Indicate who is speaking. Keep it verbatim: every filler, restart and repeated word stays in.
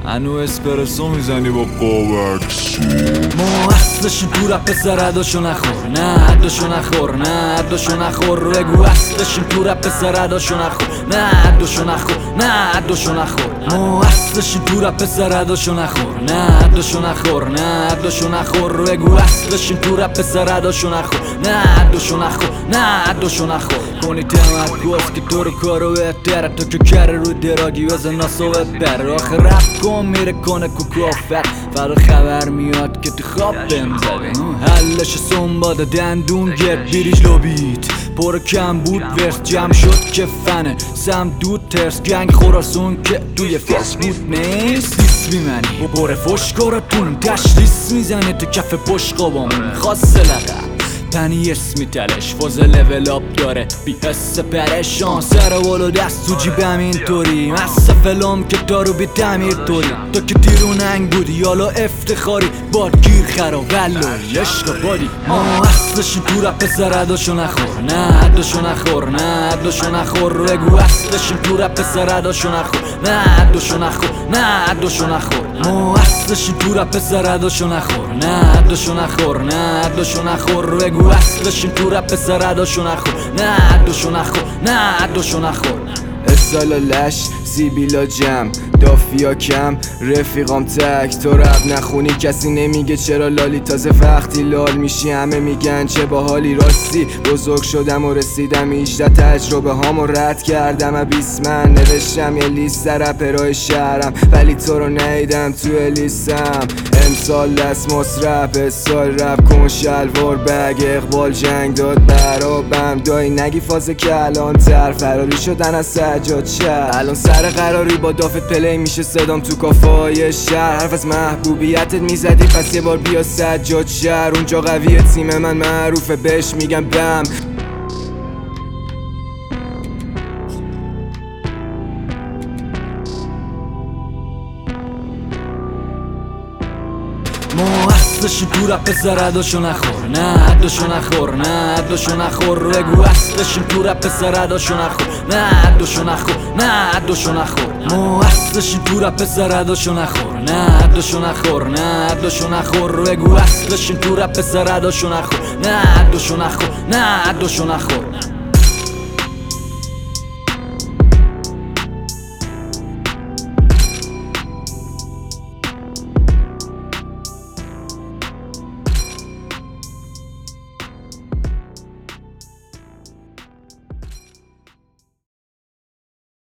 Speaker 1: هنو اسپرسو میزنی با قاورکس
Speaker 2: ما اصلشون تو رپ سرداشو نخور، نه دوشو نخور، نه دوشو نخور. بگو اصلشون تو رپ سرداشو نخور، نه دوشو نخور، نه دوشو نخور. ما اصلشون تو رپ سرداشو نخور، نه دوشو نخور، نه دوشو نخور. بگو اصلشون تو رپ سرداشو نخور، نه دوشو نخور، نه دوشو نخور. کنی تمرکز که تو رو کارو بهتره، تو که کره رو دراگی بزن ناسو ببر. آخه رپ کن میره کنه کوکافت، فرا خبر میاد که تو خواب بهم زده. حلش سنباده دندون گرد بیریج لوبیت پر کم بود ورس جمع شد که فنه سم دود ترس گنگ خراسون که توی فس بود نیست. دیس میمنی و بره فشکارتون تشخیص میزنه تو کف بشقابامون خاص لقب تنی اسمی تلش فاز لول آپ داره بی حس پرشان سر والو دست تو جیبم اینطوری مست فلام که دارو بی تعمیر طوری. تو که دیروننگ بودی حالا افتخاری بادگیر خرا ولای عشق بادی. ما اصلشون تو رپ سرداشو نخور، نه دوشو نخور، نه دوشو نخور. بگو اصلشون تو رپ سرداشو نخور، نه دوشو نخور، نه دوشو نخور. ما اصلشون تو رپ سرداشو نخور، نه دوشو نخور، نه دوشو نخور. بگو اصلشون تو رپ سرداشو نخور، نه دوشو نخور، نه دوشو نخور.
Speaker 3: اسالا لش زیبیلا جم دافیا کم رفیقام تک تو رب نخونی کسی نمیگه چرا لالی. تازه وقتی لال میشی همه میگن چه باحالی. راستی بزرگ شدم و رسیدم ایشتا تجربه هامو رد کردم بیست من نوشتم یه لیست رپرای شهرم ولی تو رو ندیدم توی لیستم. امسال دست مصرف استایل رپ کن شلوار بگ اقبال جنگ داد برابم دایی نگی فازه که الان تر فراری شدن از سجاد شهر. الان سر قراری با دافت پلی میشه صدام تو کافای شهر. حرف از محبوبیتت میزدی پس یه بار بیا سجاد شهر. اونجا قویه تیم من معروفه بهش میگم بم.
Speaker 2: ما اصلشون تو رپ سرداشو نخور، نه دوشو نخور، نه دوشو نخور. بگو اصلشون تو رپ سرداشو نخور، نه دوشو نخور، نه دوشو نخور. ما اصلشون تو رپ سرداشو نخور، نه دوشو نخور، نه دوشو نخور. بگو اصلشون تو رپ سرداشو نخور، نه دوشو نخور، نه دوشو نخور.